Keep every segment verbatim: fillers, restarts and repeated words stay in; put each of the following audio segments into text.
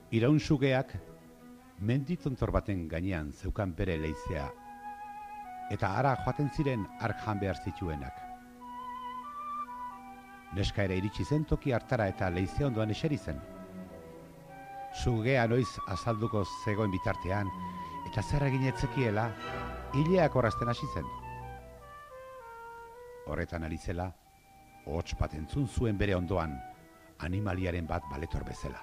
Iraun sugeak menditontor baten gainean zeukan bere leizea, eta ara joaten ziren hark jan behar zituenak. Neska ere iritsi zen toki hartara eta leize ondoan eseri zen. Sugea noiz azalduko zegoen bitartean, eta zer egin etzekiela, hileak orrazten hasi zen. Horretan ari zela, hots bat entzun zuen bere ondoan, animaliaren bat baletor bezala.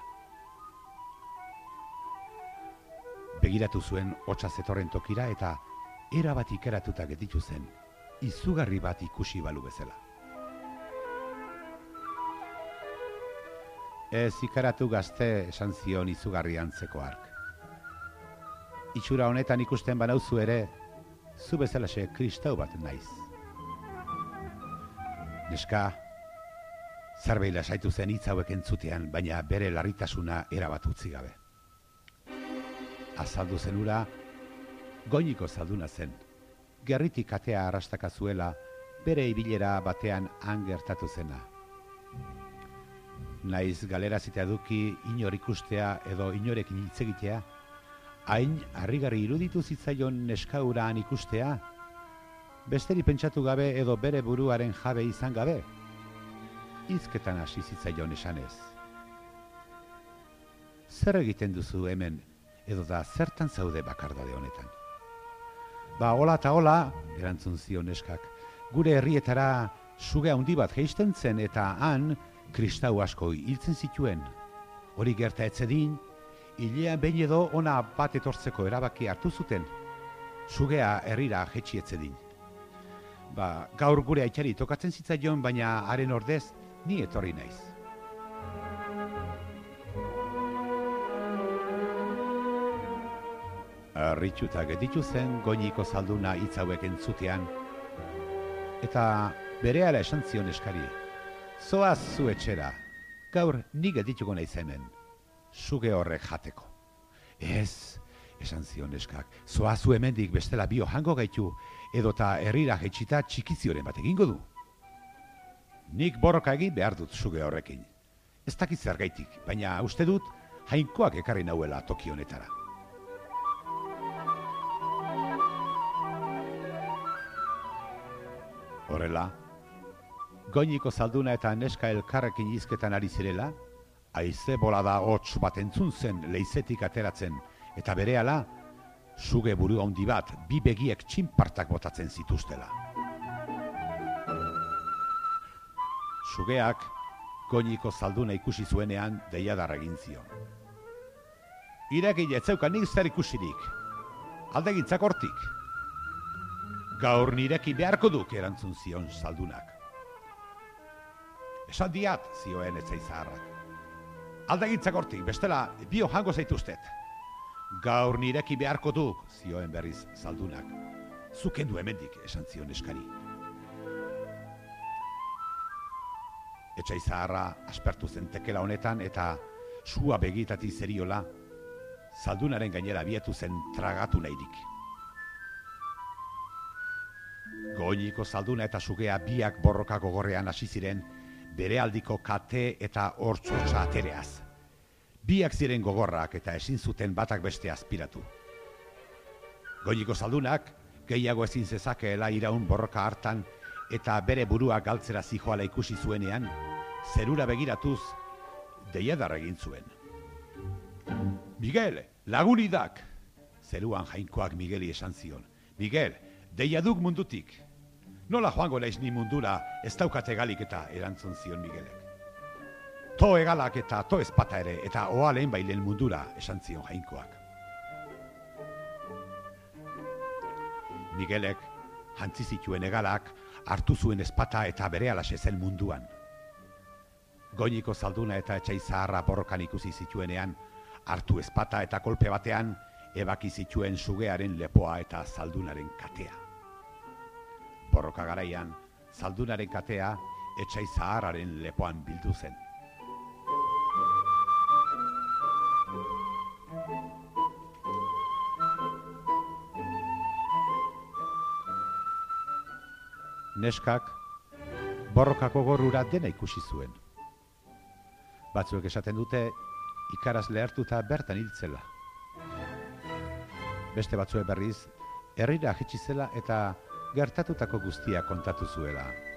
Begiratu zuen hotsa zetorren tokira eta erabat ikeratuta gelditu zen, izugarri bat ikusi balu bezala. Ez ikaratu gazte, esan zion izugarri antzeko hark. Itxura honetan ikusten banauzu ere, zu bezalaxe kristau bat naiz. Neska, zerbait lasaitu zen hitz hauek entzutean, baina bere larritasuna erabat utzi gabe. Azaldu zen ura, goiniko zalduna zen. Gerritik atea arrastaka zuela, bere ibilera batean han gertatu zena. Naiz galera zitea duki inor ikustea edo inorekin hitz egitea, hain harrigarri iruditu zitzaion neska hura han ikustea, besteri pentsatu gabe edo bere buruaren jabe izan gabe, hizketan hasi zitzaion esanez. Zer egiten duzu hemen, edo da zertan zaude bakardade honetan? Ba, hola eta hola, erantzun zion neskak, gure herrietara suge handi bat jeisten zen eta han kristau asko hiltzen zituen. Hori gerta etzedin, hilean behin edo ona bat etortzeko erabaki hartu zuten, sugea herrira jetxi etzedin. Ba, gaur gure aitari tokatzen zitzaion, baina haren ordez ni etorri naiz. Harrituta gelditu zen goiniko zalduna hitz hauek entzutean, eta berehala esan zion eskari, zoaz zu etxera, gaur ni geldituko naiz hemen, suge horrek jateko. Ez, esan zion eskak, zoaz zu hemendik bestela bio jango gaitu, edota herrira jetxita txikizioren bat egingo du. Nik borroka egin behar dut suge horrekin. Ez dakit zergaitik, baina uste dut jainkoak ekarri nauela toki honetara. Horrela, goiniko zalduna eta neska elkarrekin hizketan ari zirela, haize bolada hots bat entzun zen leizetik ateratzen, eta berehala, suge buru handi bat bi begiek txinpartak botatzen zituztela. Sugeak goiniko zalduna ikusi zuenean deiadarra egin zion. Irekile etzeukan nik zer ikusirik, aldegintzak hortik. Gaur nireki beharko duk, erantzun zion zaldunak. Esan diat, zioen etzai zaharrak. Aldegintzak hortik, bestela bio jango zaituztet. Gaur nireki beharko duk, zioen berriz zaldunak. Zukendu hemendik, esan zion eskari. Etxai zaharra aspertu zen tekela honetan eta sua begitati zeriola, zaldunaren gainera bietu zen tragatu nahirik. Goiniko zalduna eta sugea biak borroka gogorrean hasi ziren, bere aldiko kate eta hortzotsa atereaz. Biak ziren gogorrak eta ezin zuten batak beste azpiratu. Goiniko zaldunak gehiago ezin zezakeela iraun borroka hartan eta bere burua galtzera zijoala ikusi zuenean, zerura begiratuz, deiadar egin zuen. Miguel, lagunidak! Zeruan jainkoak Migueli esan zion. Miguel, deiaduk mundutik. Nola joango naiz ni mundura ez daukate galik eta erantzun zion Miguelek. To egalak eta to ezpata ere eta oalen bailen mundura esan zion jainkoak. Miguelek jantzi zituen egalak hartu zuen ezpata eta berealaxe zen munduan. Goiniko zalduna eta etxai zaharra borrokan ikusi zituenean, hartu ezpata eta kolpe batean ebaki zituen sugearen lepoa eta zaldunaren katea. Borroka garaian, zaldunaren katea etxai zaharraren lepoan bildu zen. Neskak borrokako gorrura dena ikusi zuen. Batzuek esaten dute, ikaraz lehartuta bertan hiltzela. Beste batzue berriz, herrira jetxi zela eta gertatutako guztia kontatu zuela.